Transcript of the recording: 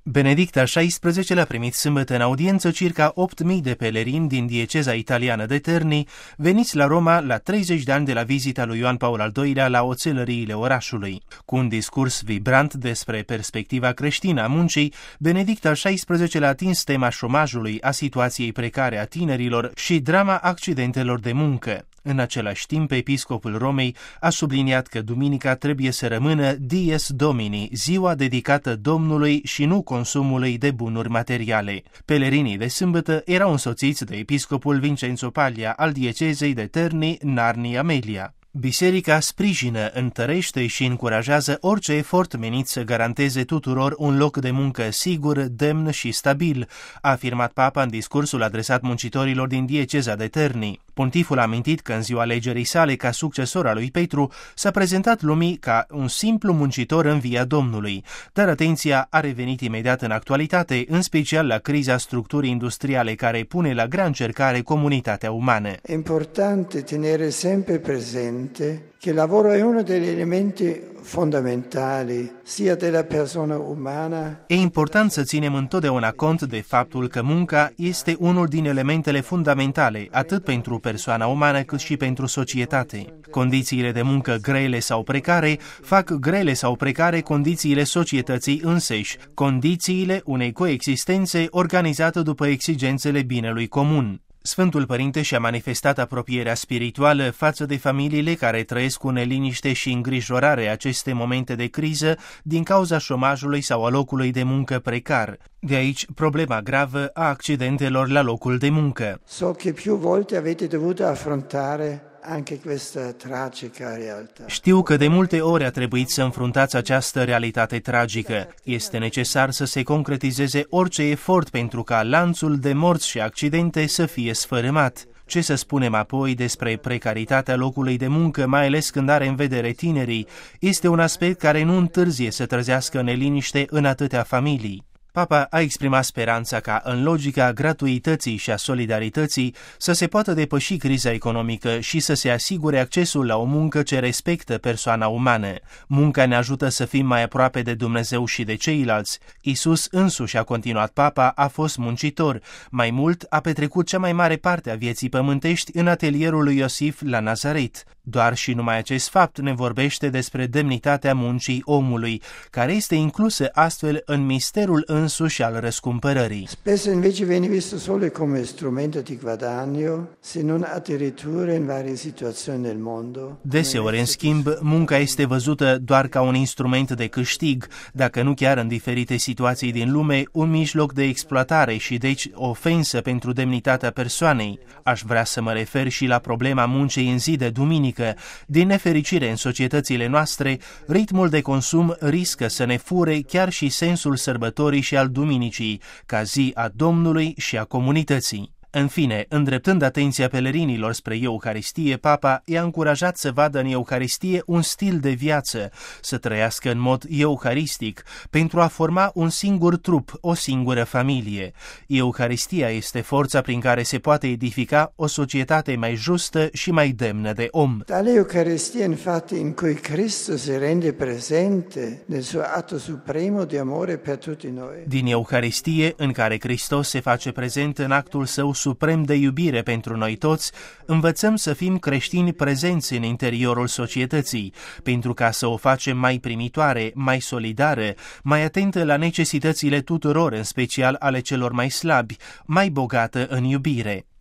Benedict al XVI-lea a primit sâmbătă în audiență circa 8.000 de pelerini din dieceza italiană de Terni, veniți la Roma la 30 de ani de la vizita lui Ioan Paul al II-lea la oțelăriile orașului. Cu un discurs vibrant despre perspectiva creștină a muncii, Benedict al XVI-lea a atins tema șomajului, a situației precare a tinerilor și drama accidentelor de muncă. În același timp, episcopul Romei a subliniat că duminica trebuie să rămână Dies Domini, ziua dedicată Domnului și nu consumului de bunuri materiale. Pelerinii de sâmbătă erau însoțiți de episcopul Vincenzo Paglia al diecezei de Terni, Narni Amelia. Biserica sprijină, întărește și încurajează orice efort menit să garanteze tuturor un loc de muncă sigur, demn și stabil, a afirmat Papa în discursul adresat muncitorilor din dieceza de Terni. Pontiful a amintit că în ziua alegerii sale ca succesor al lui Petru s-a prezentat lumii ca un simplu muncitor în via Domnului, dar atenția a revenit imediat în actualitate, în special la criza structurii industriale care pune la grea încercare comunitatea umană. È importante tenere sempre presente che il lavoro è uno degli elementi fondamentali sia della persona umana. E important să ținem întotdeauna cont de faptul că munca este unul din elementele fundamentale, atât pentru persoana umană cât și pentru societate. Condițiile de muncă grele sau precare fac grele sau precare condițiile societății înseși, condițiile unei coexistențe organizate după exigențele binelui comun. Sfântul Părinte și-a manifestat apropierea spirituală față de familiile care trăiesc cu neliniște și îngrijorare aceste momente de criză din cauza șomajului sau a locului de muncă precar. De aici problema gravă a accidentelor la locul de muncă. So che più volte avete dovuto affrontare anche questa tragica realtà. Știu că de multe ori a trebuit să înfruntați această realitate tragică. Este necesar să se concretizeze orice efort pentru ca lanțul de morți și accidente să fie sfărâmat. Ce să spunem apoi despre precaritatea locului de muncă, mai ales când are în vedere tinerii? Este un aspect care nu întârzie să trezească neliniște în atâtea familii. Papa a exprimat speranța ca, în logica gratuității și a solidarității, să se poată depăși criza economică și să se asigure accesul la o muncă ce respectă persoana umană. Munca ne ajută să fim mai aproape de Dumnezeu și de ceilalți. Iisus însuși, a continuat Papa, a fost muncitor. Mai mult, a petrecut cea mai mare parte a vieții pământești în atelierul lui Iosif la Nazaret. Doar și numai acest fapt ne vorbește despre demnitatea muncii omului, care este inclusă astfel în misterul însuși al răscumpărării. Spesso invece viene visto solo come strumento di guadagno, se non addirittura in varie situazioni nel mondo. Deseori, în schimb, munca este văzută doar ca un instrument de câștig, dacă nu chiar în diferite situații din lume, un mijloc de exploatare și deci o ofensă pentru demnitatea persoanei. Aș vrea să mă refer și la problema muncii în zi de duminică. Din nefericire, în societățile noastre, ritmul de consum riscă să ne fure chiar și sensul sărbătorii și al duminicii, ca zi a Domnului și a comunității. În fine, îndreptând atenția pelerinilor spre Eucaristie, Papa i-a încurajat să vadă în Eucaristie un stil de viață, să trăiască în mod eucaristic, pentru a forma un singur trup, o singură familie. Eucaristia este forța prin care se poate edifica o societate mai justă și mai demnă de om. Tale Eucaristia, infatti, in cui Cristo si rende presente nel suo atto supremo di amore per tutti noi. Din Eucaristie, în care Hristos se face prezent în actul său suprem de iubire pentru noi toți, învățăm să fim creștini prezenți în interiorul societății, pentru ca să o facem mai primitoare, mai solidară, mai atentă la necesitățile tuturor, în special ale celor mai slabi, mai bogată în iubire.